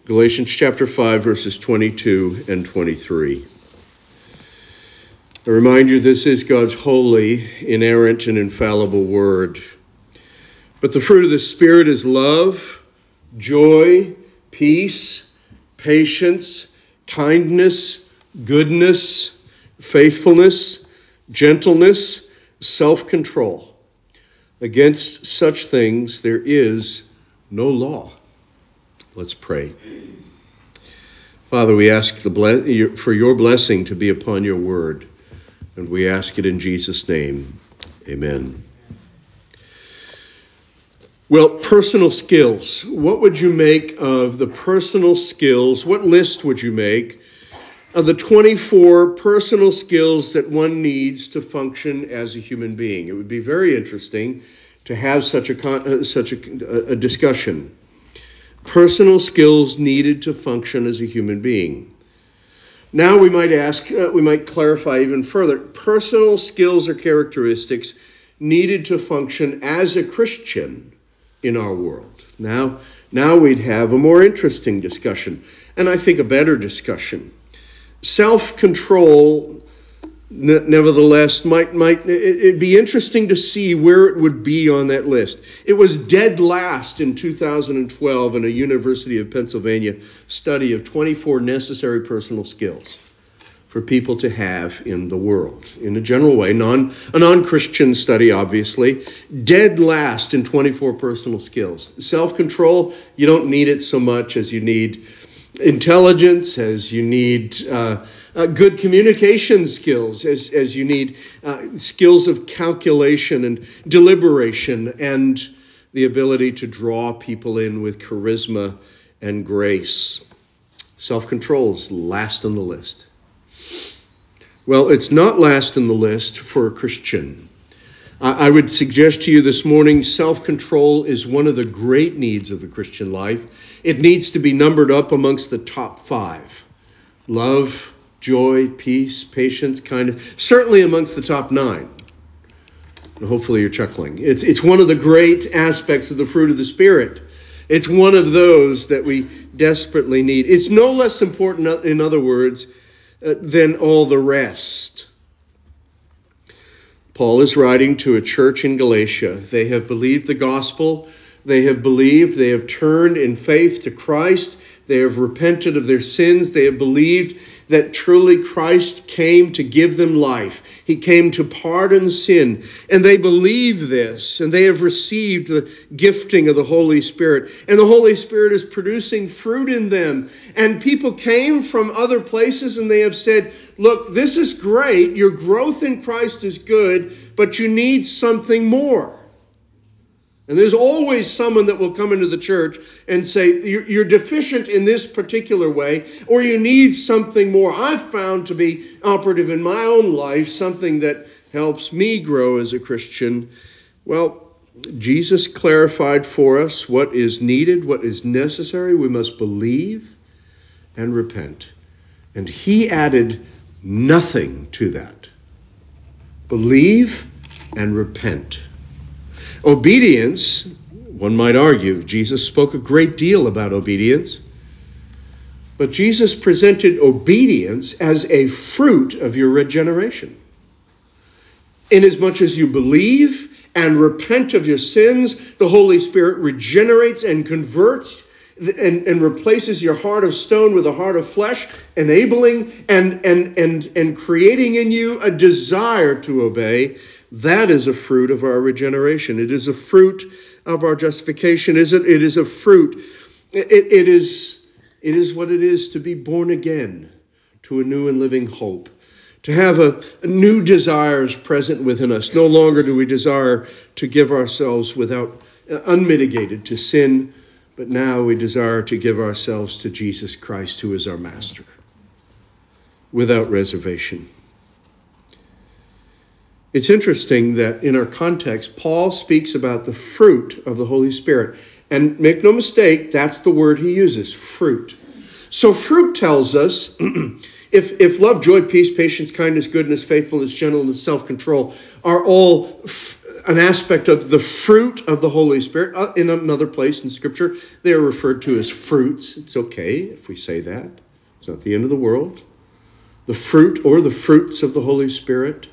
Galatians chapter 5, verses 22 and 23. I remind you, this is God's holy, inerrant, and infallible word. But the fruit of the Spirit is love, joy, peace, patience, kindness, goodness, faithfulness, gentleness, self-control. Against such things there is no law. Let's pray. Father, we ask for your blessing to be upon your word, and we ask it in Jesus' name. Amen. Well, personal skills. What would you make of the personal skills? What list would you make of the 24 personal skills that one needs to function as a human being? It would be very interesting to have such a discussion. Personal skills needed to function as a human being. Now we might clarify even further. Personal skills or characteristics needed to function as a Christian in our world. Now we'd have a more interesting discussion, and I think a better discussion. Self-control, nevertheless, it'd be interesting to see where it would be on that list. It was dead last in 2012 in a University of Pennsylvania study of 24 necessary personal skills for people to have in the world. In a general way, a non-Christian study, obviously. Dead last in 24 personal skills. Self-control, you don't need it so much as you need intelligence, as you need good communication skills, as you need skills of calculation and deliberation, and the ability to draw people in with charisma and grace. Self-control is last on the list. Well, it's not last on the list for a Christian. I would suggest to you this morning, self-control is one of the great needs of the Christian life. It needs to be numbered up amongst the top 5. Love, joy, peace, patience, kindness. Certainly amongst the top 9. And hopefully you're chuckling. It's one of the great aspects of the fruit of the Spirit. It's one of those that we desperately need. It's no less important, in other words, than all the rest. Paul is writing to a church in Galatia. They have believed the gospel. They have turned in faith to Christ. They have repented of their sins. They have believed that truly Christ came to give them life. He came to pardon sin. And they believe this, and they have received the gifting of the Holy Spirit. And the Holy Spirit is producing fruit in them. And people came from other places, and they have said, look, this is great. Your growth in Christ is good, but you need something more. And there's always someone that will come into the church and say, you're deficient in this particular way, or you need something more. I've found to be operative in my own life, something that helps me grow as a Christian. Well, Jesus clarified for us what is needed, what is necessary. We must believe and repent. And he added nothing to that. Believe and repent. Obedience, one might argue, Jesus spoke a great deal about obedience, but Jesus presented obedience as a fruit of your regeneration. Inasmuch as you believe and repent of your sins, the Holy Spirit regenerates and converts and replaces your heart of stone with a heart of flesh, enabling and creating in you a desire to obey. That is a fruit of our regeneration. It is a fruit of our justification. It is a fruit. It is what it is to be born again to a new and living hope. To have a new desires present within us. No longer do we desire to give ourselves unmitigated to sin, but now we desire to give ourselves to Jesus Christ, who is our master, without reservation. It's interesting that in our context, Paul speaks about the fruit of the Holy Spirit. And make no mistake, that's the word he uses, fruit. So fruit tells us If love, joy, peace, patience, kindness, goodness, faithfulness, gentleness, self-control are all an aspect of the fruit of the Holy Spirit, in another place in Scripture, they are referred to as fruits. It's okay if we say that. It's not the end of the world. The fruit or the fruits of the Holy Spirit.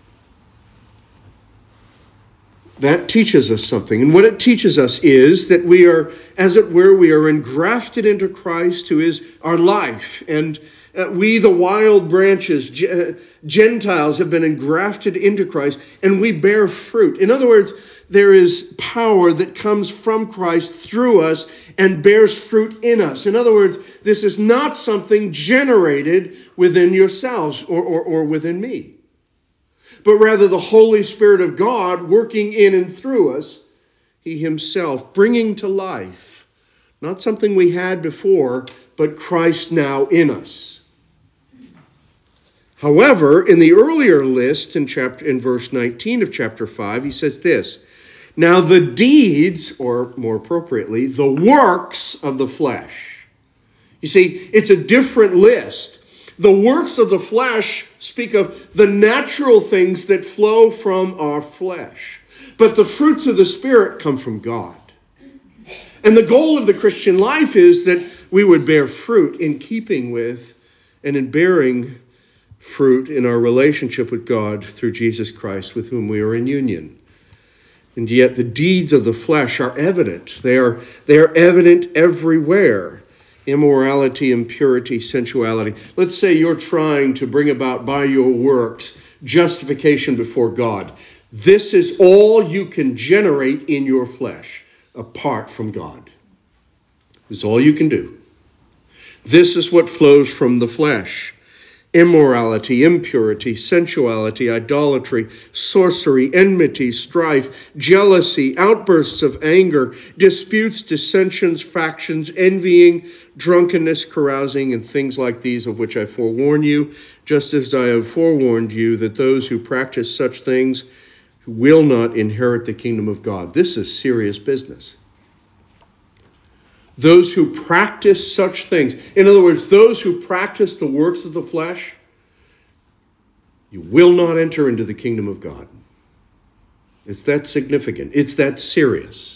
That teaches us something. And what it teaches us is that we are, as it were, we are engrafted into Christ, who is our life. And we, the wild branches, Gentiles, have been engrafted into Christ, and we bear fruit. In other words, there is power that comes from Christ through us and bears fruit in us. In other words, this is not something generated within yourselves or within me, but rather the Holy Spirit of God working in and through us, he himself bringing to life, not something we had before, but Christ now in us. However, in the earlier list in verse 19 of chapter 5, he says this, now the deeds, or more appropriately, the works of the flesh. You see, it's a different list. The works of the flesh speak of the natural things that flow from our flesh. But the fruits of the Spirit come from God. And the goal of the Christian life is that we would bear fruit in keeping with and in bearing fruit in our relationship with God through Jesus Christ, with whom we are in union. And yet the deeds of the flesh are evident. They are evident everywhere. Immorality, impurity, sensuality. Let's say you're trying to bring about by your works justification before God. This is all you can generate in your flesh apart from God. This is all you can do. This is what flows from the flesh. Immorality, impurity, sensuality, idolatry, sorcery, enmity, strife, jealousy, outbursts of anger, disputes, dissensions, factions, envying, drunkenness, carousing, and things like these, of which I forewarn you, just as I have forewarned you, that those who practice such things will not inherit the kingdom of God. This is serious business. Those who practice such things, in other words, those who practice the works of the flesh, you will not enter into the kingdom of God. It's that significant. It's that serious.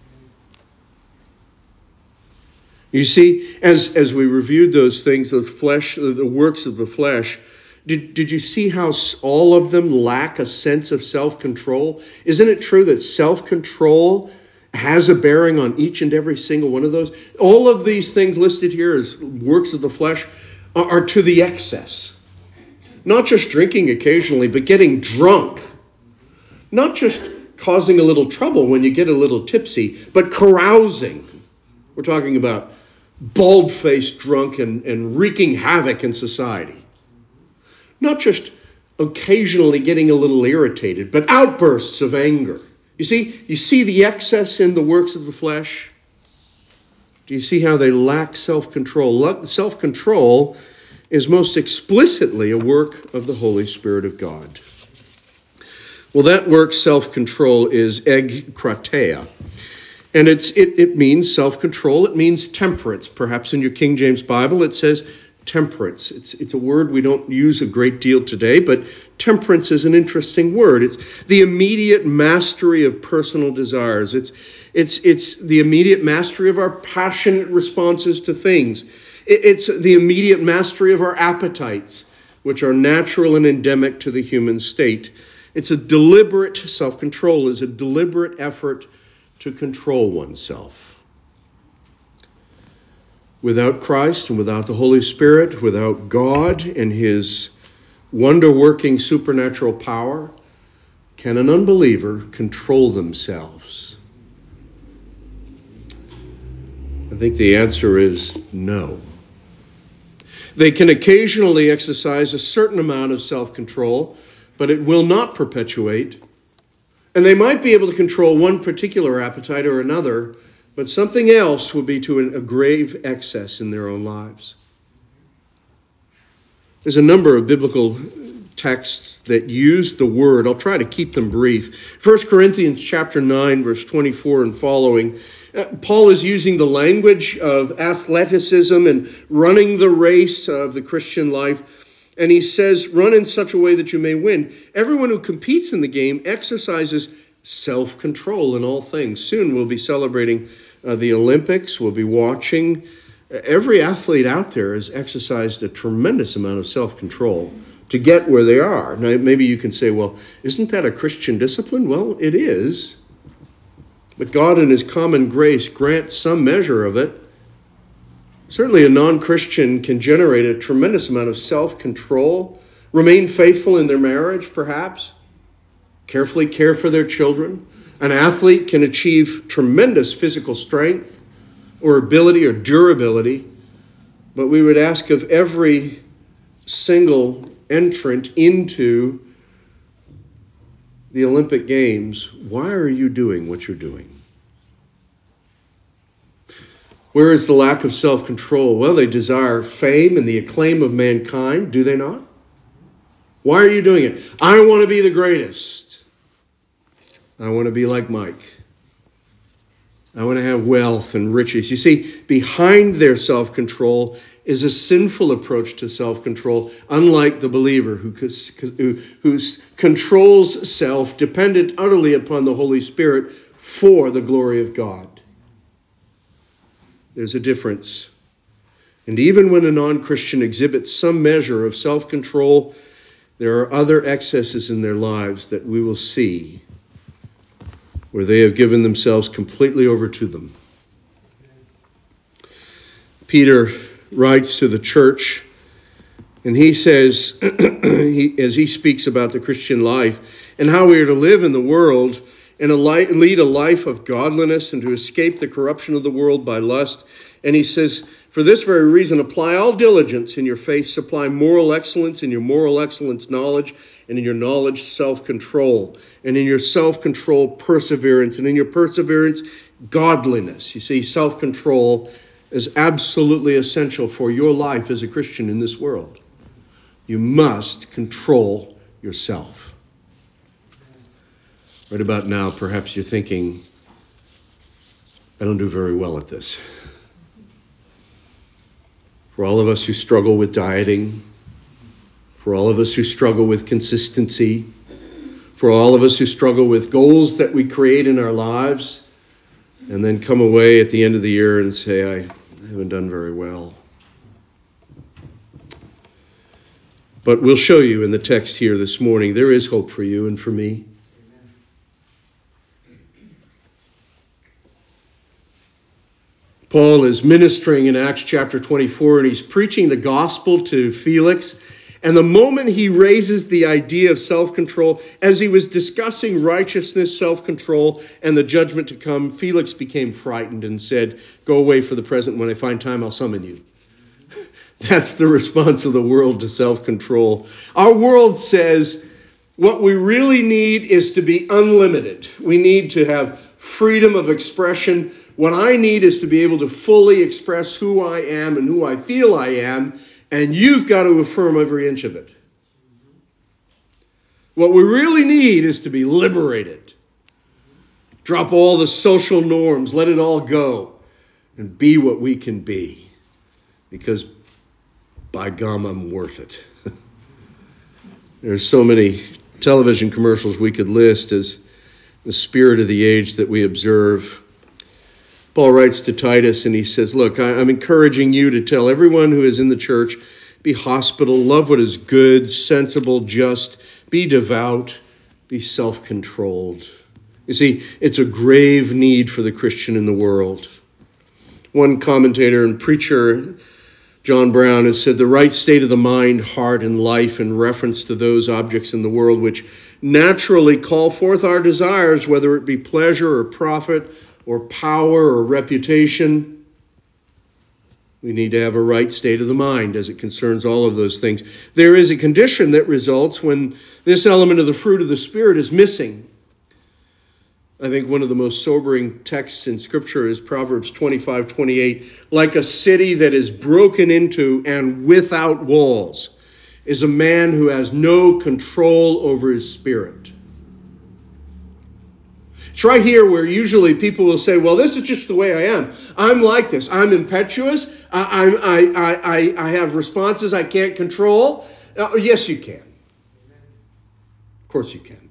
You see, as we reviewed those things, the works of the flesh, did you see how all of them lack a sense of self-control? Isn't it true that self-control has a bearing on each and every single one of those? All of these things listed here as works of the flesh are to the excess. Not just drinking occasionally, but getting drunk. Not just causing a little trouble when you get a little tipsy, but carousing. We're talking about bald-faced drunk and wreaking havoc in society. Not just occasionally getting a little irritated, but outbursts of anger. You see the excess in the works of the flesh? Do you see how they lack self-control? Self-control is most explicitly a work of the Holy Spirit of God. Well, that work, self-control, is egkrateia. And it means self-control. It means temperance. Perhaps in your King James Bible it says temperance. It's a word we don't use a great deal today, but temperance is an interesting word. It's the immediate mastery of personal desires. It's the immediate mastery of our passionate responses to things. It's the immediate mastery of our appetites, which are natural and endemic to the human state. It's a deliberate, self-control is a deliberate effort to control oneself. Without Christ and without the Holy Spirit, without God and his wonder-working supernatural power, can an unbeliever control themselves? I think the answer is no. They can occasionally exercise a certain amount of self-control, but it will not perpetuate. And they might be able to control one particular appetite or another, but something else will be to a grave excess in their own lives. There's a number of biblical texts that use the word. I'll try to keep them brief. 1 Corinthians chapter 9, verse 24 and following. Paul is using the language of athleticism and running the race of the Christian life And he says, run in such a way that you may win. Everyone who competes in the game exercises self-control in all things. Soon we'll be celebrating the Olympics. We'll be watching. Every athlete out there has exercised a tremendous amount of self-control to get where they are. Now, maybe you can say, well, isn't that a Christian discipline? Well, it is. But God in his common grace grants some measure of it. Certainly a non-Christian can generate a tremendous amount of self-control, remain faithful in their marriage, perhaps, carefully care for their children. An athlete can achieve tremendous physical strength or ability or durability. But we would ask of every single entrant into the Olympic Games, why are you doing what you're doing? Where is the lack of self-control? Well, they desire fame and the acclaim of mankind, do they not? Why are you doing it? I want to be the greatest. I want to be like Mike. I want to have wealth and riches. You see, behind their self-control is a sinful approach to self-control, unlike the believer who controls self dependent utterly upon the Holy Spirit for the glory of God. There's a difference. And even when a non-Christian exhibits some measure of self-control, there are other excesses in their lives that we will see where they have given themselves completely over to them. Peter writes to the church, and he says, as he speaks about the Christian life and how we are to live in the world and lead a life of godliness and to escape the corruption of the world by lust. And he says, for this very reason, apply all diligence in your faith, supply moral excellence, in your moral excellence knowledge, and in your knowledge self-control, and in your self-control perseverance, and in your perseverance godliness. You see, self-control is absolutely essential for your life as a Christian in this world. You must control yourself. Right about now, perhaps you're thinking, I don't do very well at this. For all of us who struggle with dieting, for all of us who struggle with consistency, for all of us who struggle with goals that we create in our lives, and then come away at the end of the year and say, I haven't done very well. But we'll show you in the text here this morning, there is hope for you and for me. Paul is ministering in Acts chapter 24, and he's preaching the gospel to Felix. And the moment he raises the idea of self-control, as he was discussing righteousness, self-control, and the judgment to come, Felix became frightened and said, go away for the present. When I find time, I'll summon you. That's the response of the world to self-control. Our world says what we really need is to be unlimited. We need to have freedom of expression. What I need is to be able to fully express who I am and who I feel I am, and you've got to affirm every inch of it. What we really need is to be liberated. Drop all the social norms, let it all go, and be what we can be. Because, by gum, I'm worth it. There's so many television commercials we could list as the spirit of the age that we observe. Paul writes to Titus and he says, look, I'm encouraging you to tell everyone who is in the church, be hospitable, love what is good, sensible, just, be devout, be self-controlled. You see, it's a grave need for the Christian in the world. One commentator and preacher, John Brown, has said the right state of the mind, heart, and life in reference to those objects in the world which naturally call forth our desires, whether it be pleasure or profit or power or reputation. We need to have a right state of the mind as it concerns all of those things. There is a condition that results when this element of the fruit of the Spirit is missing. I think one of the most sobering texts in Scripture is Proverbs 25:28. Like a city that is broken into and without walls is a man who has no control over his spirit. It's right here where usually people will say, well, this is just the way I am. I'm like this. I'm impetuous. I have responses I can't control. Yes, you can. Of course you can.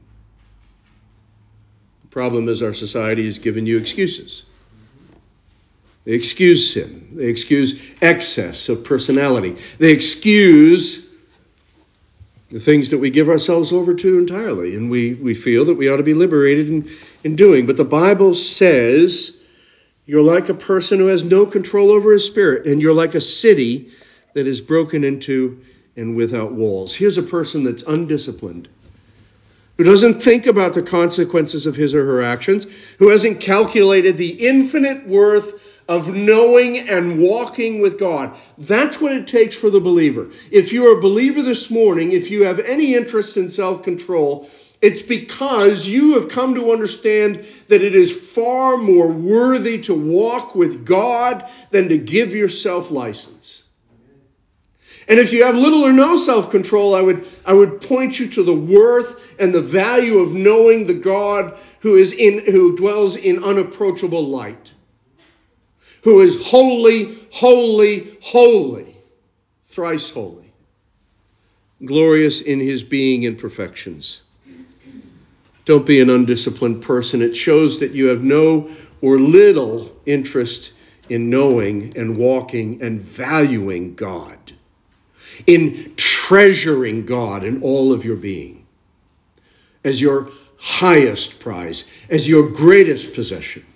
The problem is our society has given you excuses. They excuse sin. They excuse excess of personality. They excuse the things that we give ourselves over to entirely, and we feel that we ought to be liberated in doing. But the Bible says you're like a person who has no control over his spirit, and you're like a city that is broken into and without walls. Here's a person that's undisciplined, who doesn't think about the consequences of his or her actions, who hasn't calculated the infinite worth of knowing and walking with God. That's what it takes for the believer. If you're a believer this morning, if you have any interest in self-control, it's because you have come to understand that it is far more worthy to walk with God than to give yourself license. And if you have little or no self-control, I would point you to the worth and the value of knowing the God who dwells in unapproachable light, who is holy, holy, holy, thrice holy, glorious in his being and perfections. Don't be an undisciplined person. It shows that you have no or little interest in knowing and walking and valuing God, in treasuring God in all of your being as your highest prize, as your greatest possession.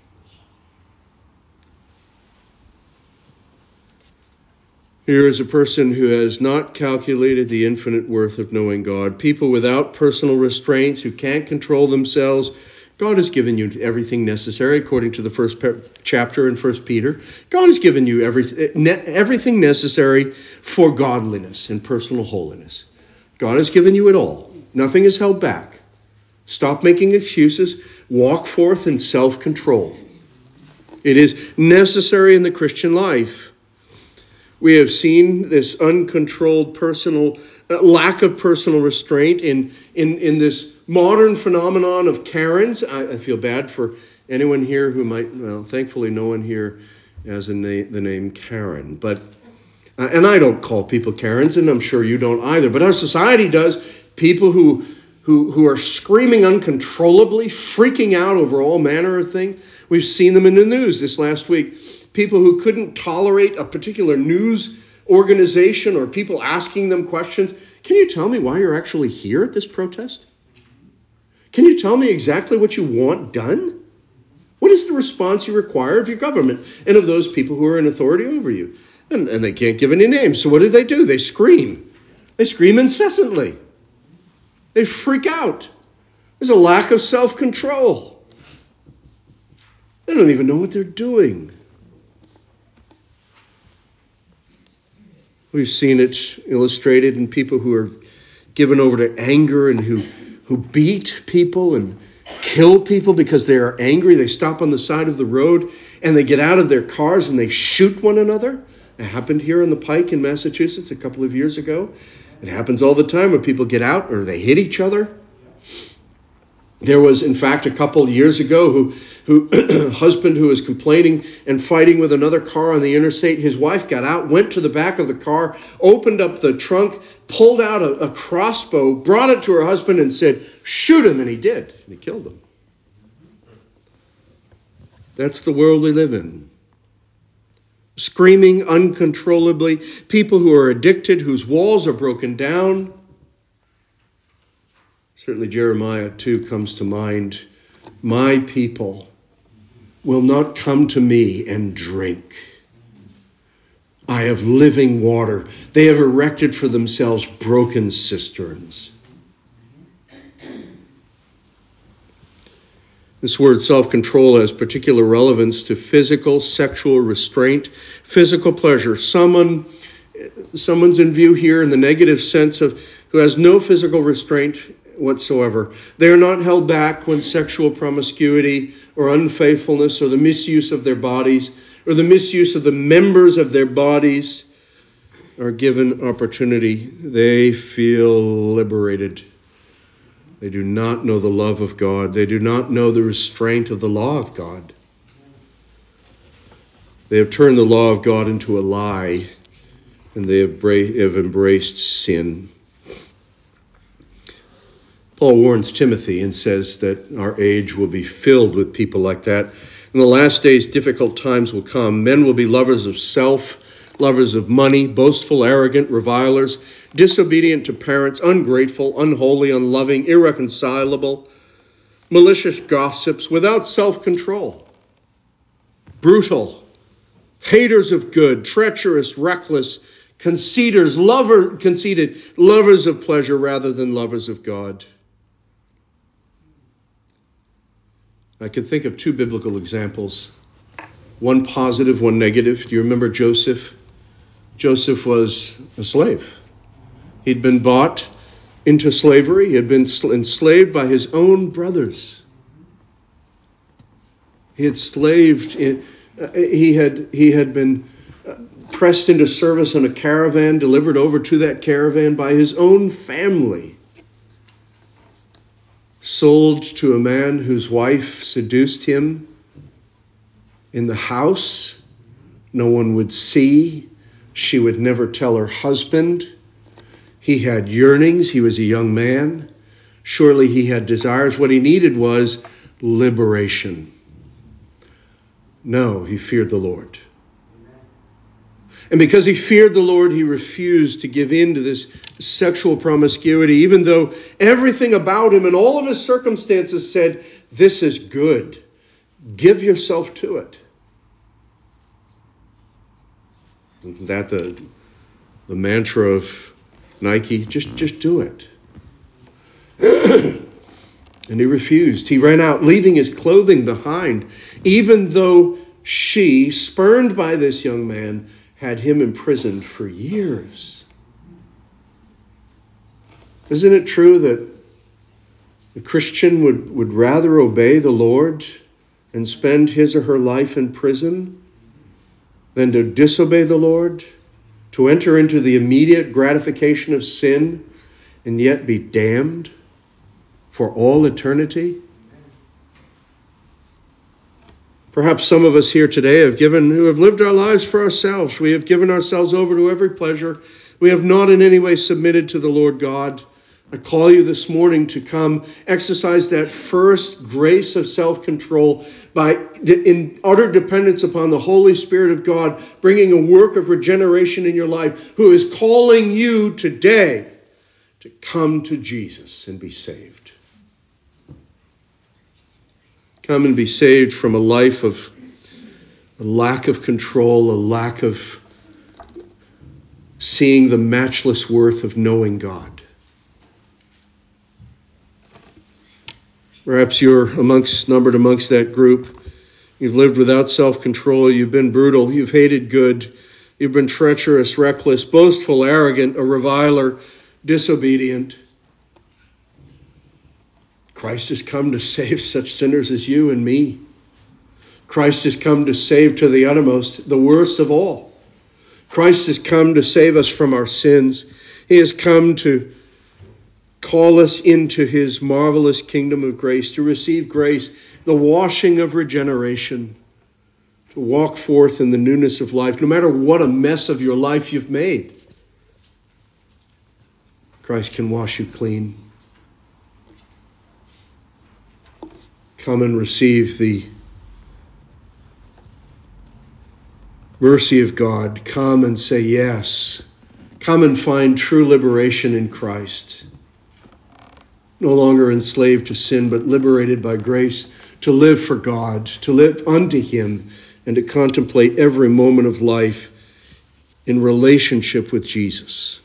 Here is a person who has not calculated the infinite worth of knowing God. People without personal restraints who can't control themselves. God has given you everything necessary, according to the first chapter in 1 Peter. God has given you everything necessary for godliness and personal holiness. God has given you it all. Nothing is held back. Stop making excuses. Walk forth in self-control. It is necessary in the Christian life. We have seen this uncontrolled lack of personal restraint in this modern phenomenon of Karens. I feel bad for anyone here who might, thankfully no one here has the name Karen. But and I don't call people Karens, and I'm sure you don't either. But our society does. People who are screaming uncontrollably, freaking out over all manner of things. We've seen them in the news this last week. People who couldn't tolerate a particular news organization or people asking them questions. Can you tell me why you're actually here at this protest? Can you tell me exactly what you want done? What is the response you require of your government and of those people who are in authority over you? And they can't give any names. So what do? They scream. They scream incessantly. They freak out. There's a lack of self-control. They don't even know what they're doing. We've seen it illustrated in people who are given over to anger and who beat people and kill people because they are angry. They stop on the side of the road and they get out of their cars and they shoot one another. It happened here on the Pike in Massachusetts a couple of years ago. It happens all the time when people get out or they hit each other. There was, in fact, a couple of years ago who husband who was complaining and fighting with another car on the interstate. His wife got out, went to the back of the car, opened up the trunk, pulled out a crossbow, brought it to her husband and said, "Shoot him," and he did. And he killed him. That's the world we live in. Screaming uncontrollably, people who are addicted, whose walls are broken down. Certainly Jeremiah 2 comes to mind. My people will not come to me and drink. I have living water. They have erected for themselves broken cisterns. This word self-control has particular relevance to physical, sexual restraint, physical pleasure. Someone's in view here in the negative sense of who has no physical restraint whatsoever. They are not held back when sexual promiscuity or unfaithfulness or the misuse of their bodies or the misuse of the members of their bodies are given opportunity. They feel liberated. They do not know the love of God. They do not know the restraint of the law of God. They have turned the law of God into a lie, and they have embraced sin. Paul warns Timothy and says that our age will be filled with people like that. In the last days, difficult times will come. Men will be lovers of self, lovers of money, boastful, arrogant, revilers, disobedient to parents, ungrateful, unholy, unloving, irreconcilable, malicious gossips, without self-control, brutal, haters of good, treacherous, reckless, conceited, lovers of pleasure rather than lovers of God. I can think of two biblical examples, one positive, one negative. Do you remember Joseph? Joseph was a slave. He'd been bought into slavery. He had been enslaved by his own brothers. He had he had been pressed into service on a caravan, delivered over to that caravan by his own family. Sold to a man whose wife seduced him in the house. No one would see. She would never tell her husband. He had yearnings. He was a young man. Surely he had desires. What he needed was liberation. No, he feared the Lord. And because he feared the Lord, he refused to give in to this sexual promiscuity, even though everything about him and all of his circumstances said, this is good. Give yourself to it. Isn't that the mantra of Nike? Just do it. And he refused. He ran out, leaving his clothing behind, even though she, spurned by this young man, had him imprisoned for years. Isn't it true that a Christian would rather obey the Lord and spend his or her life in prison than to disobey the Lord, to enter into the immediate gratification of sin and yet be damned for all eternity? Perhaps some of us here today who have lived our lives for ourselves. We have given ourselves over to every pleasure. We have not in any way submitted to the Lord God. I call you this morning to come exercise that first grace of self-control in utter dependence upon the Holy Spirit of God, bringing a work of regeneration in your life, who is calling you today to come to Jesus and be saved. Come and be saved from a life of a lack of control, a lack of seeing the matchless worth of knowing God. Perhaps you're numbered amongst that group. You've lived without self-control. You've been brutal. You've hated good. You've been treacherous, reckless, boastful, arrogant, a reviler, disobedient. Christ has come to save such sinners as you and me. Christ has come to save to the uttermost, the worst of all. Christ has come to save us from our sins. He has come to call us into his marvelous kingdom of grace, to receive grace, the washing of regeneration, to walk forth in the newness of life, no matter what a mess of your life you've made. Christ can wash you clean. Come and receive the mercy of God. Come and say yes. Come and find true liberation in Christ. No longer enslaved to sin, but liberated by grace to live for God, to live unto him, and to contemplate every moment of life in relationship with Jesus.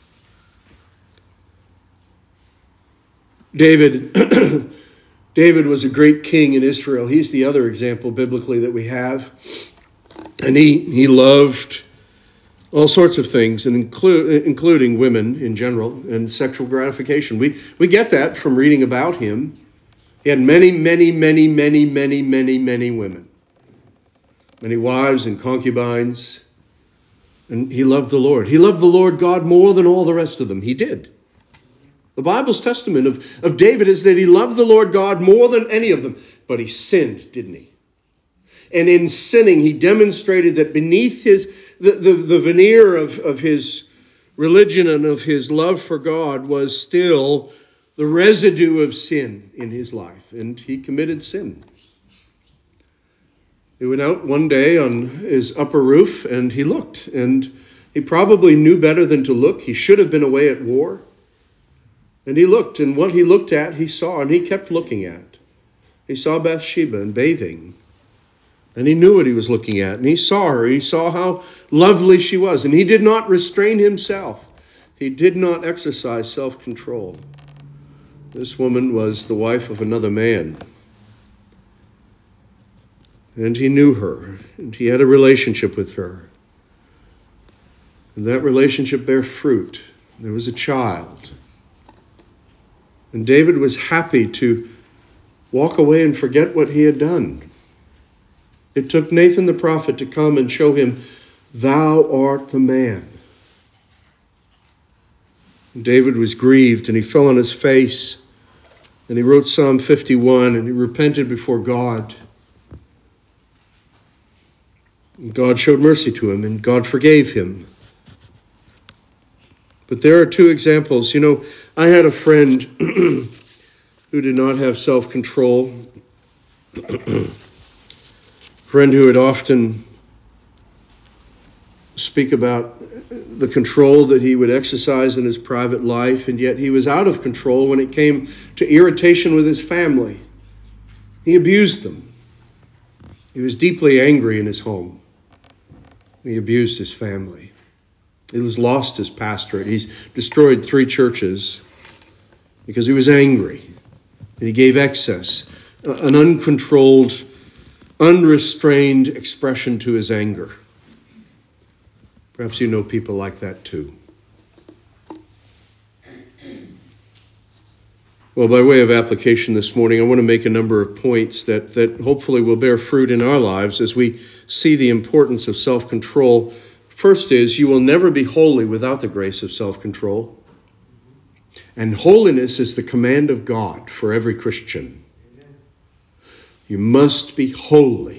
David was a great king in Israel. He's the other example biblically that we have. And he loved all sorts of things, and including women in general, and sexual gratification. We get that from reading about him. He had many, many, many, many, many, many, many women. Many wives and concubines. And he loved the Lord. He loved the Lord God more than all the rest of them. He did. The Bible's testament of David is that he loved the Lord God more than any of them. But he sinned, didn't he? And in sinning, he demonstrated that beneath the veneer of his religion and of his love for God was still the residue of sin in his life, and he committed sin. He went out one day on his upper roof and he looked, and he probably knew better than to look. He should have been away at war. And he looked, and what he looked at, he saw, and he kept looking at. He saw Bathsheba and bathing. And he knew what he was looking at, and he saw her. He saw how lovely she was, and he did not restrain himself. He did not exercise self-control. This woman was the wife of another man. And he knew her, and he had a relationship with her. And that relationship bare fruit. There was a child. And David was happy to walk away and forget what he had done. It took Nathan the prophet to come and show him, "Thou art the man." And David was grieved, and he fell on his face, and he wrote Psalm 51, and he repented before God. And God showed mercy to him, and God forgave him. But there are two examples. I had a friend who did not have self-control. A friend who would often speak about the control that he would exercise in his private life, and yet he was out of control when it came to irritation with his family. He abused them. He was deeply angry in his home. He abused his family. He has lost his pastorate. He's destroyed 3 churches because he was angry. And he gave excess, an uncontrolled, unrestrained expression to his anger. Perhaps you know people like that too. Well, by way of application this morning, I want to make a number of points that hopefully will bear fruit in our lives as we see the importance of self-control. First is, you will never be holy without the grace of self-control. And holiness is the command of God for every Christian. You must be holy.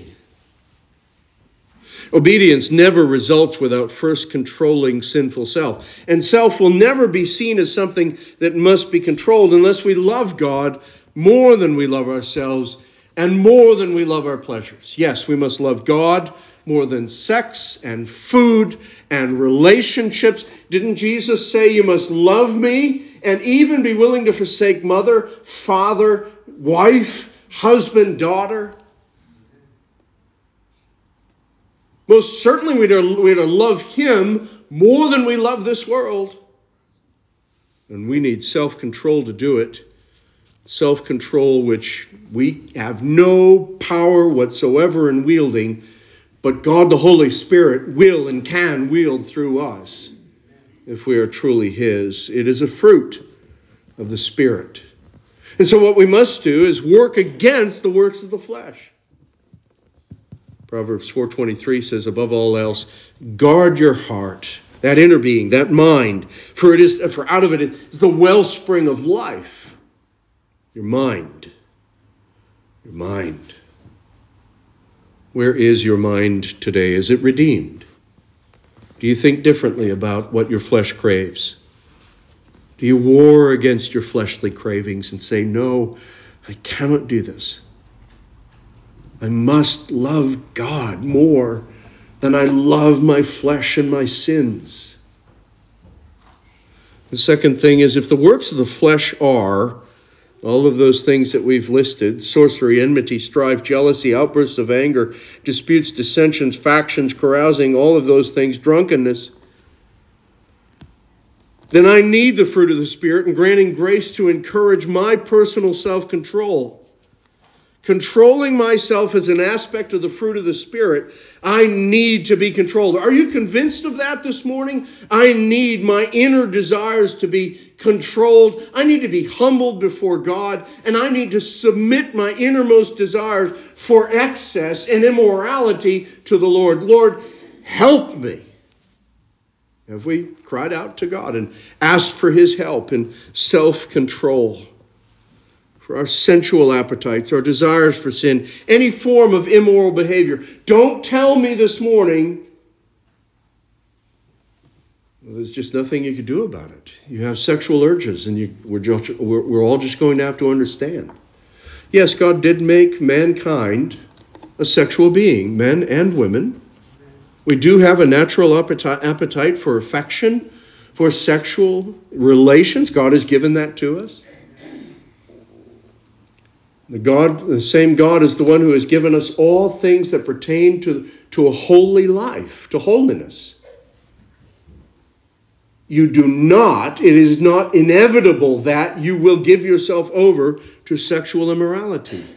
Obedience never results without first controlling sinful self. And self will never be seen as something that must be controlled unless we love God more than we love ourselves and more than we love our pleasures. Yes, we must love God more than sex and food and relationships. Didn't Jesus say you must love me and even be willing to forsake mother, father, wife, husband, daughter? Most certainly we're to love him more than we love this world. And we need self-control to do it. Self-control which we have no power whatsoever in wielding, but God the Holy Spirit will and can wield through us if we are truly his. It is a fruit of the Spirit. And so what we must do is work against the works of the flesh. Proverbs 4:23 says, above all else, guard your heart, that inner being, that mind, for out of it is the wellspring of life. Your mind. Your mind. Where is your mind today? Is it redeemed? Do you think differently about what your flesh craves? Do you war against your fleshly cravings and say, no, I cannot do this. I must love God more than I love my flesh and my sins. The second thing is, if the works of the flesh are all of those things that we've listed, sorcery, enmity, strife, jealousy, outbursts of anger, disputes, dissensions, factions, carousing, all of those things, drunkenness, then I need the fruit of the Spirit and granting grace to encourage my personal self-control. Controlling myself as an aspect of the fruit of the Spirit, I need to be controlled. Are you convinced of that this morning? I need my inner desires to be controlled. I need to be humbled before God, and I need to submit my innermost desires for excess and immorality to the Lord. Lord, help me. Have we cried out to God and asked for his help in self-control? For our sensual appetites, our desires for sin, any form of immoral behavior. Don't tell me this morning Well, there's just nothing you can do about it. You have sexual urges, and we're all just going to have to understand. Yes, God did make mankind a sexual being, men and women. We do have a natural appetite for affection, for sexual relations. God has given that to us. The same God is the one who has given us all things that pertain to a holy life, to holiness. It is not inevitable that you will give yourself over to sexual immorality.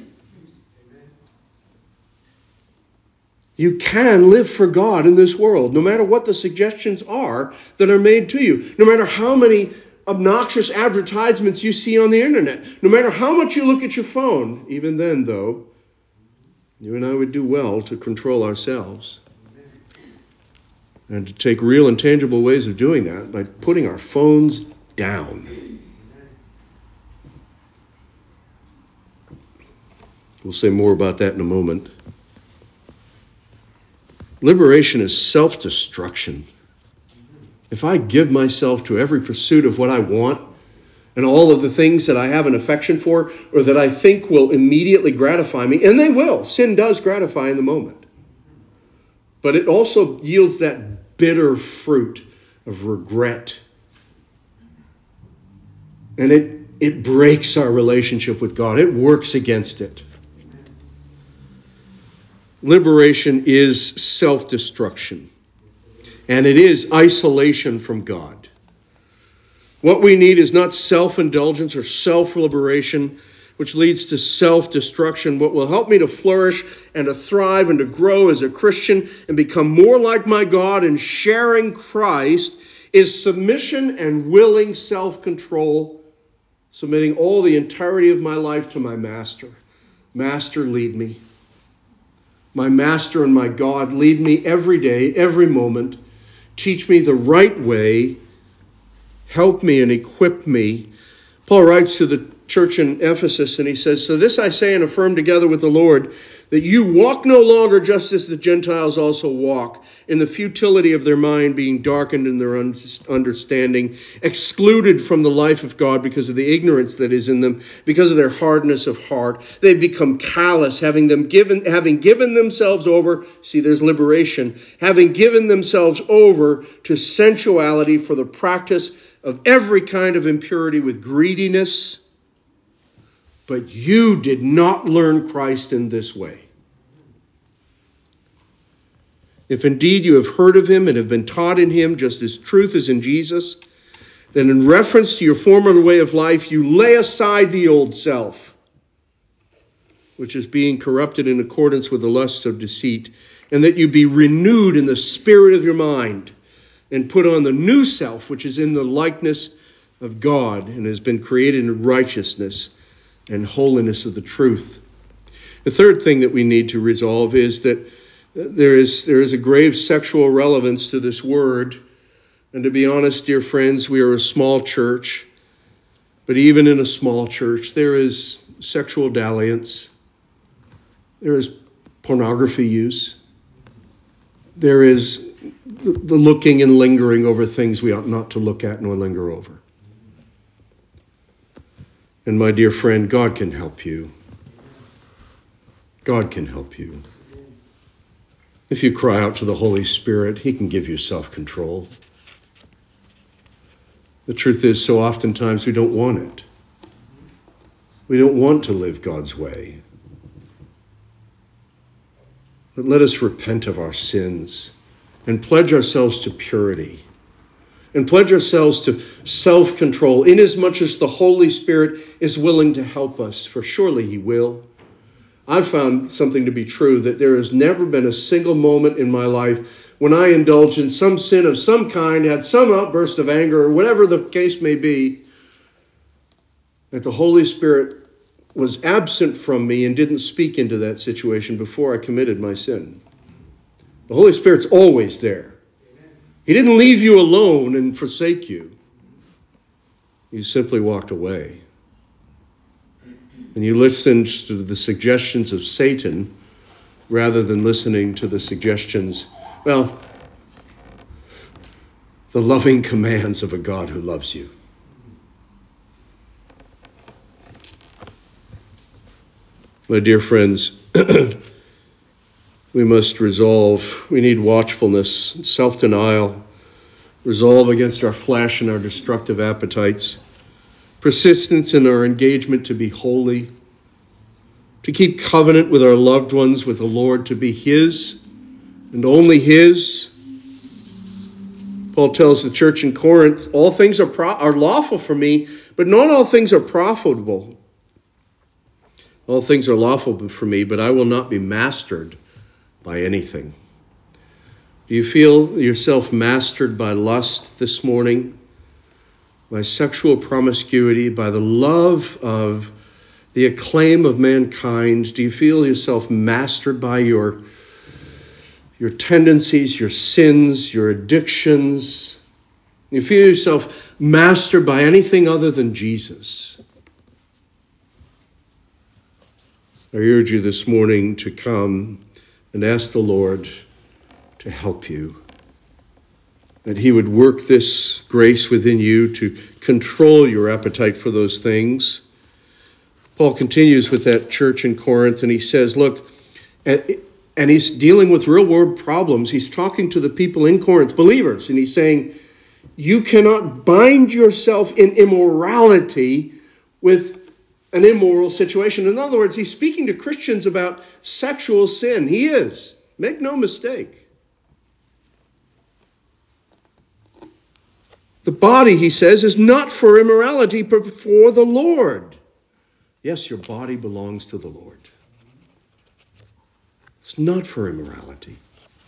You can live for God in this world, no matter what the suggestions are that are made to you, no matter how many obnoxious advertisements you see on the internet, no matter how much you look at your phone. Even then, though, you and I would do well to control ourselves and to take real and tangible ways of doing that by putting our phones down. We'll say more about that in a moment. Liberation is self-destruction. If I give myself to every pursuit of what I want and all of the things that I have an affection for or that I think will immediately gratify me, and they will. Sin does gratify in the moment. But it also yields that bitter fruit of regret. And it breaks our relationship with God. It works against it. Liberation is self-destruction. And it is isolation from God. What we need is not self-indulgence or self-liberation, which leads to self-destruction. What will help me to flourish and to thrive and to grow as a Christian and become more like my God and sharing Christ is submission and willing self-control, submitting all the entirety of my life to my Master. Master, lead me. My Master and my God, lead me every day, every moment. Teach me the right way. Help me and equip me. Paul writes to the church in Ephesus and he says, "So this I say and affirm together with the Lord, that you walk no longer just as the Gentiles also walk, in the futility of their mind, being darkened in their understanding, excluded from the life of God because of the ignorance that is in them, because of their hardness of heart. They've become callous, having given themselves over," see, there's liberation, "having given themselves over to sensuality for the practice of every kind of impurity with greediness. But you did not learn Christ in this way. If indeed you have heard of him and have been taught in him, just as truth is in Jesus, then in reference to your former way of life, you lay aside the old self, which is being corrupted in accordance with the lusts of deceit, and that you be renewed in the spirit of your mind, and put on the new self, which is in the likeness of God, and has been created in righteousness and holiness of the truth." The third thing that we need to resolve is that there is a grave sexual relevance to this word. And to be honest, dear friends, we are a small church. But even in a small church, there is sexual dalliance. There is pornography use. There is the looking and lingering over things we ought not to look at nor linger over. And my dear friend, God can help you. God can help you. If you cry out to the Holy Spirit, he can give you self-control. The truth is, so oftentimes we don't want it. We don't want to live God's way. But let us repent of our sins and pledge ourselves to purity and pledge ourselves to self-control, inasmuch as the Holy Spirit is willing to help us, for surely he will. I've found something to be true, that there has never been a single moment in my life when I indulged in some sin of some kind, had some outburst of anger, or whatever the case may be, that the Holy Spirit was absent from me and didn't speak into that situation before I committed my sin. The Holy Spirit's always there. He didn't leave you alone and forsake you. You simply walked away. And you listened to the suggestions of Satan rather than listening to the suggestions, well, the loving commands of a God who loves you. My dear friends, we must resolve. We need watchfulness, self-denial, resolve against our flesh and our destructive appetites, persistence in our engagement to be holy, to keep covenant with our loved ones, with the Lord, to be His and only His. Paul tells the church in Corinth, all things are lawful for me, but not all things are profitable. All things are lawful for me, but I will not be mastered by anything. Do you feel yourself mastered by lust this morning? By sexual promiscuity? By the love of the acclaim of mankind? Do you feel yourself mastered by your tendencies, your sins, your addictions? Do you feel yourself mastered by anything other than Jesus? I urge you this morning to come and ask the Lord to help you, that He would work this grace within you to control your appetite for those things. Paul continues with that church in Corinth, and he says, look, and he's dealing with real-world problems. He's talking to the people in Corinth, believers, and he's saying, you cannot bind yourself in immorality with an immoral situation. In other words, he's speaking to Christians about sexual sin. He is. Make no mistake. The body, he says, is not for immorality, but for the Lord. Yes, your body belongs to the Lord. It's not for immorality.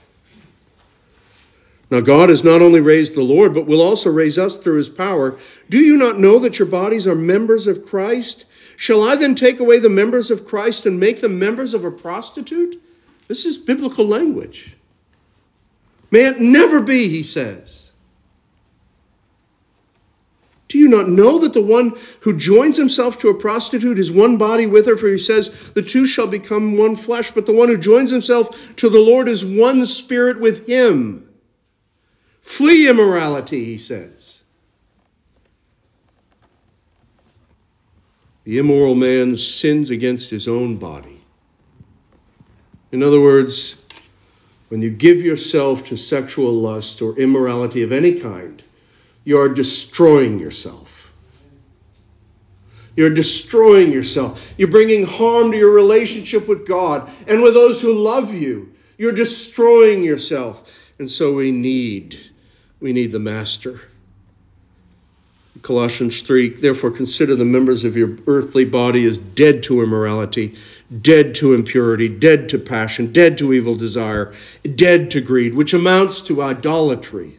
Now, God has not only raised the Lord, but will also raise us through His power. Do you not know that your bodies are members of Christ? Shall I then take away the members of Christ and make them members of a prostitute? This is biblical language. May it never be, he says. Do you not know that the one who joins himself to a prostitute is one body with her? For he says, the two shall become one flesh. But the one who joins himself to the Lord is one spirit with Him. Flee immorality, he says. The immoral man sins against his own body. In other words, when you give yourself to sexual lust or immorality of any kind, you are destroying yourself. You're destroying yourself. You're bringing harm to your relationship with God and with those who love you. You're destroying yourself. And so we need the Master. Colossians 3, therefore consider the members of your earthly body as dead to immorality, dead to impurity, dead to passion, dead to evil desire, dead to greed, which amounts to idolatry.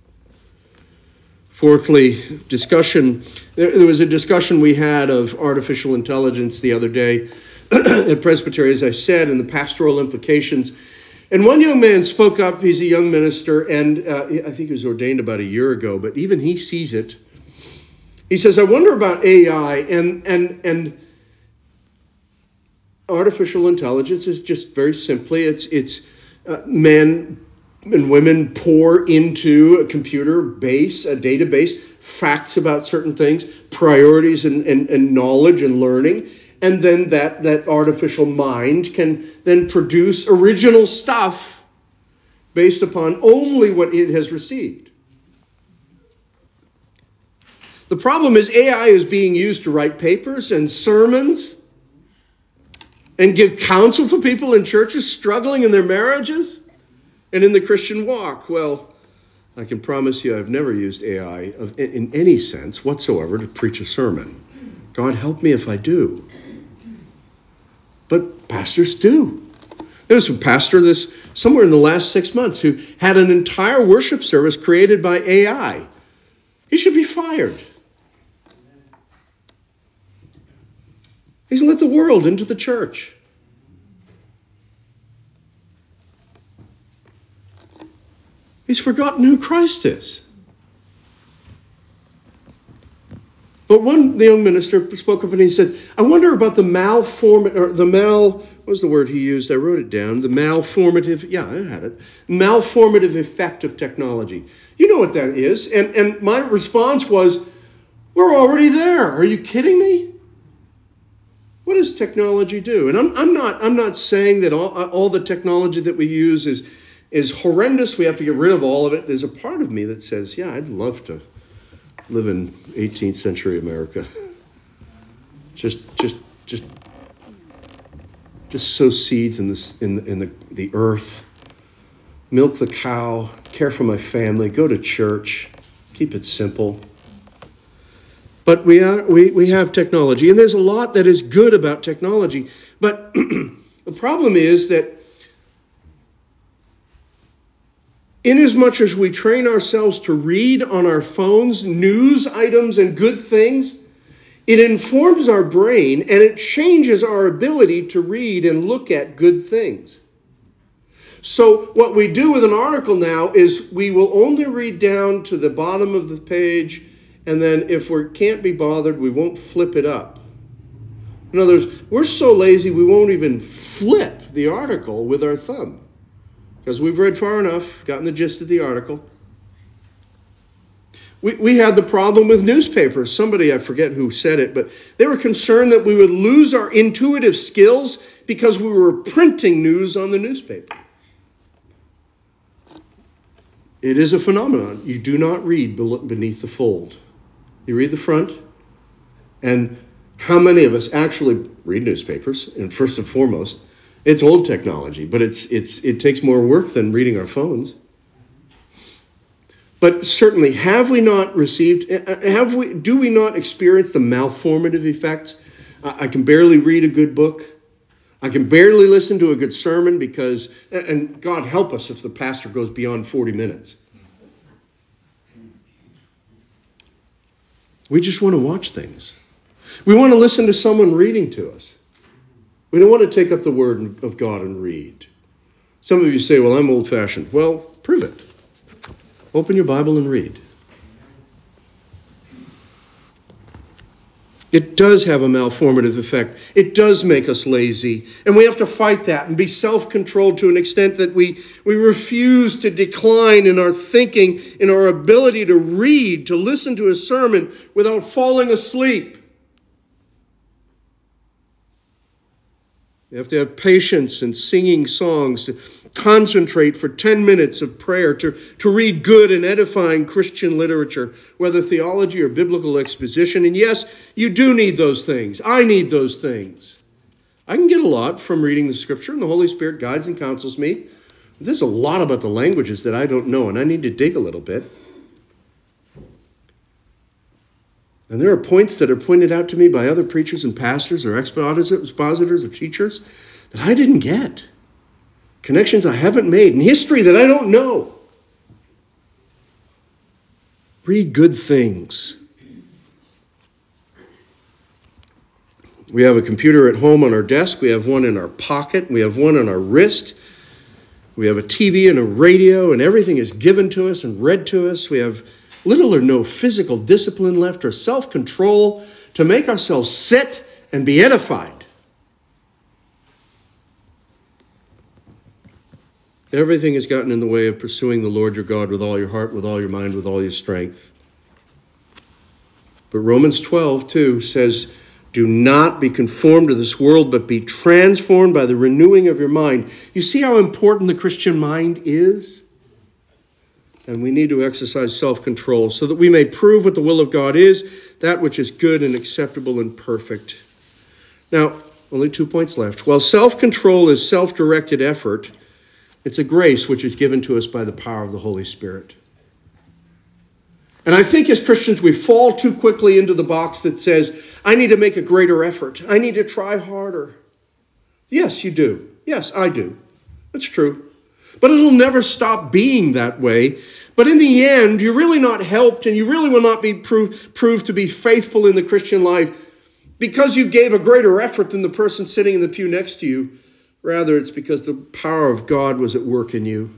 Fourthly, discussion. There was a discussion we had of artificial intelligence the other day at Presbytery, as I said, and the pastoral implications. And one young man spoke up. He's a young minister, and I think he was ordained about a year ago, but even he sees it. He says, I wonder about AI, and artificial intelligence is just very simply, it's men and women pour into a computer base, a database, facts about certain things, priorities and knowledge and learning, and then that artificial mind can then produce original stuff based upon only what it has received. The problem is AI is being used to write papers and sermons and give counsel to people in churches struggling in their marriages and in the Christian walk. Well, I can promise you I've never used AI in any sense whatsoever to preach a sermon. God help me if I do. But pastors do. There was a pastor somewhere in the last 6 months who had an entire worship service created by AI. He should be fired. He's let the world into the church. He's forgotten who Christ is. But the young minister spoke up and he said, I wonder about the what was the word he used? I wrote it down. The malformative, I had it. Malformative effect of technology. You know what that is. And my response was, we're already there. Are you kidding me? What does technology do? And I'm not saying that all the technology that we use is horrendous. We have to get rid of all of it. There's a part of me that says, yeah, I'd love to live in 18th century America. Just sow seeds in the earth, milk the cow, care for my family, go to church, keep it simple. But we have technology, and there's a lot that is good about technology. But the problem is that inasmuch as we train ourselves to read on our phones news items and good things, it informs our brain and it changes our ability to read and look at good things. So what we do with an article now is we will only read down to the bottom of the page, and then if we can't be bothered, we won't flip it up. In other words, we're so lazy we won't even flip the article with our thumb because we've read far enough, gotten the gist of the article. We had the problem with newspapers. Somebody, I forget who said it, but they were concerned that we would lose our intuitive skills because we were printing news on the newspaper. It is a phenomenon. You do not read beneath the fold. You read the front. And how many of us actually read newspapers? And first and foremost, it's old technology, but it takes more work than reading our phones. But certainly, do we not experience the malformative effects? I can barely read a good book. I can barely listen to a good sermon because, and God help us if the pastor goes beyond 40 minutes. We just want to watch things. We want to listen to someone reading to us. We don't want to take up the word of God and read. Some of you say, well, I'm old-fashioned. Well, prove it. Open your Bible and read. It does have a malformative effect. It does make us lazy. And we have to fight that and be self-controlled to an extent that we refuse to decline in our thinking, in our ability to read, to listen to a sermon without falling asleep. You have to have patience in singing songs, to concentrate for 10 minutes of prayer, to read good and edifying Christian literature, whether theology or biblical exposition. And yes, you do need those things. I need those things. I can get a lot from reading the Scripture, and the Holy Spirit guides and counsels me. There's a lot about the languages that I don't know, and I need to dig a little bit. And there are points that are pointed out to me by other preachers and pastors or expositors or teachers that I didn't get. Connections I haven't made. And history that I don't know. Read good things. We have a computer at home on our desk. We have one in our pocket. We have one on our wrist. We have a TV and a radio, and everything is given to us and read to us. We have little or no physical discipline left or self-control to make ourselves sit and be edified. Everything has gotten in the way of pursuing the Lord your God with all your heart, with all your mind, with all your strength. But Romans 12:2 says, do not be conformed to this world, but be transformed by the renewing of your mind. You see how important the Christian mind is? And we need to exercise self-control so that we may prove what the will of God is, that which is good and acceptable and perfect. Now, only 2 points left. While self-control is self-directed effort, it's a grace which is given to us by the power of the Holy Spirit. And I think as Christians we fall too quickly into the box that says, I need to make a greater effort. I need to try harder. Yes, you do. Yes, I do. That's true. But it'll never stop being that way. But in the end, you're really not helped and you really will not be proved to be faithful in the Christian life because you gave a greater effort than the person sitting in the pew next to you. Rather, it's because the power of God was at work in you.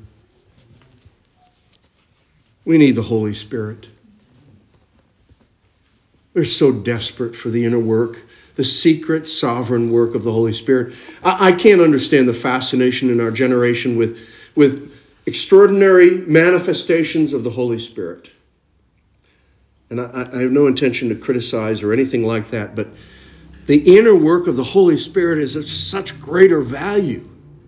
We need the Holy Spirit. We're so desperate for the inner work, the secret, sovereign work of the Holy Spirit. I can't understand the fascination in our generation with extraordinary manifestations of the Holy Spirit. And I have no intention to criticize or anything like that, but the inner work of the Holy Spirit is of such greater value.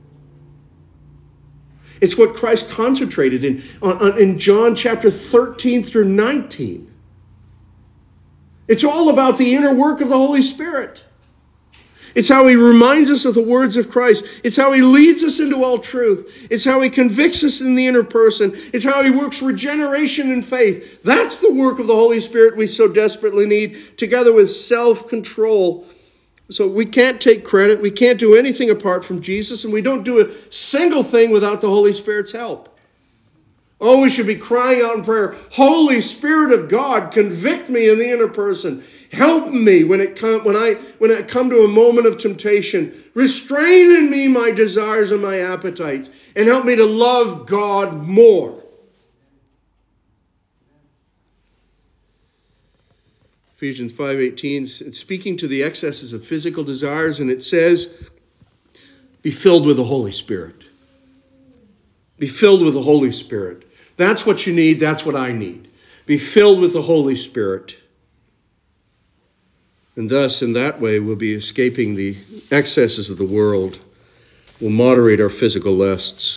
It's what Christ concentrated in John chapter 13 through 19. It's all about the inner work of the Holy Spirit. It's how he reminds us of the words of Christ. It's how he leads us into all truth. It's how he convicts us in the inner person. It's how he works regeneration in faith. That's the work of the Holy Spirit we so desperately need, together with self-control. So we can't take credit. We can't do anything apart from Jesus, and we don't do a single thing without the Holy Spirit's help. Oh, we should be crying out in prayer, Holy Spirit of God, convict me in the inner person. Help me when I come to a moment of temptation. Restrain in me my desires and my appetites, and help me to love God more. Ephesians 5:18, it's speaking to the excesses of physical desires, and it says, be filled with the Holy Spirit. Be filled with the Holy Spirit. That's what you need. That's what I need. Be filled with the Holy Spirit. And thus, in that way, we'll be escaping the excesses of the world. We'll moderate our physical lusts.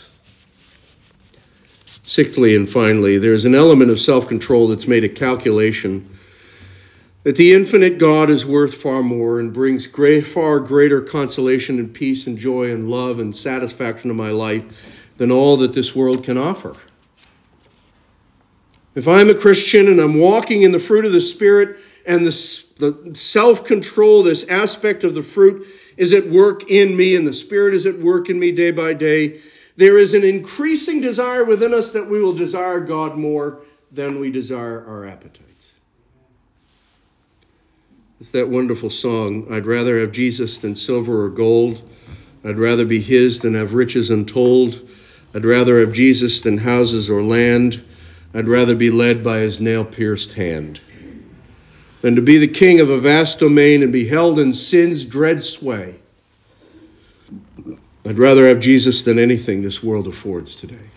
Sixthly and finally, there's an element of self-control that's made a calculation that the infinite God is worth far more and brings far greater consolation and peace and joy and love and satisfaction to my life than all that this world can offer. If I'm a Christian and I'm walking in the fruit of the Spirit and the self-control, this aspect of the fruit is at work in me and the Spirit is at work in me day by day, there is an increasing desire within us that we will desire God more than we desire our appetites. It's that wonderful song, I'd rather have Jesus than silver or gold. I'd rather be his than have riches untold. I'd rather have Jesus than houses or land. I'd rather be led by his nail-pierced hand than to be the king of a vast domain and be held in sin's dread sway. I'd rather have Jesus than anything this world affords today.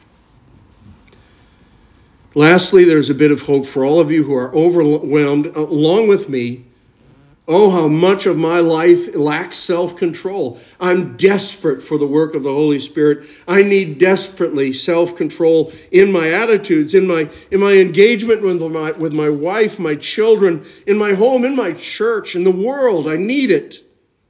Lastly, there's a bit of hope for all of you who are overwhelmed, along with me. Oh, how much of my life lacks self-control. I'm desperate for the work of the Holy Spirit. I need desperately self-control in my attitudes, in my engagement with my wife, my children, in my home, in my church, in the world. I need it.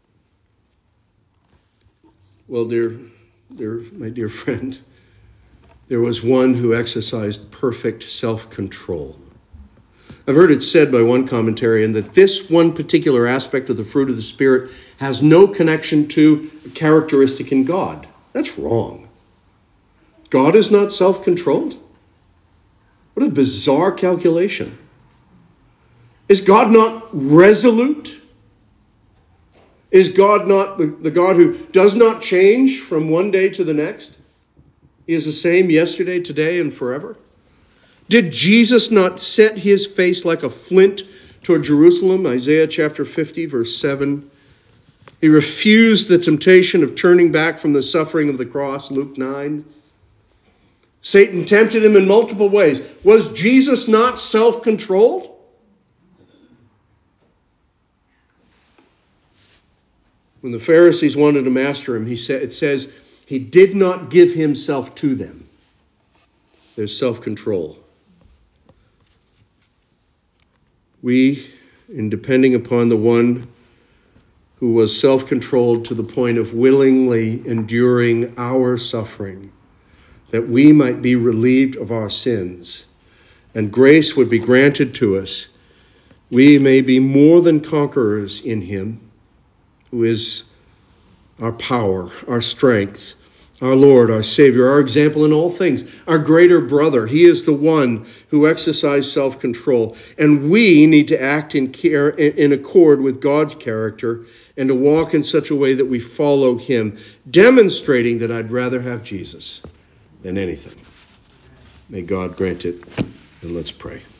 Well, my dear friend, there was one who exercised perfect self-control. I've heard it said by one commentarian that this one particular aspect of the fruit of the Spirit has no connection to a characteristic in God. That's wrong. God is not self-controlled. What a bizarre calculation. Is God not resolute? Is God not the God who does not change from one day to the next? He is the same yesterday, today, and forever. Did Jesus not set his face like a flint toward Jerusalem? Isaiah chapter 50, verse 7. He refused the temptation of turning back from the suffering of the cross, Luke 9. Satan tempted him in multiple ways. Was Jesus not self-controlled? When the Pharisees wanted to master him, it says he did not give himself to them. There's self-control. We, in depending upon the one who was self-controlled to the point of willingly enduring our suffering, that we might be relieved of our sins, and grace would be granted to us, we may be more than conquerors in him, who is our power, our strength, our Lord, our Savior, our example in all things, our greater brother. He is the one who exercised self-control. And we need to act in accord with God's character and to walk in such a way that we follow him, demonstrating that I'd rather have Jesus than anything. May God grant it. And let's pray.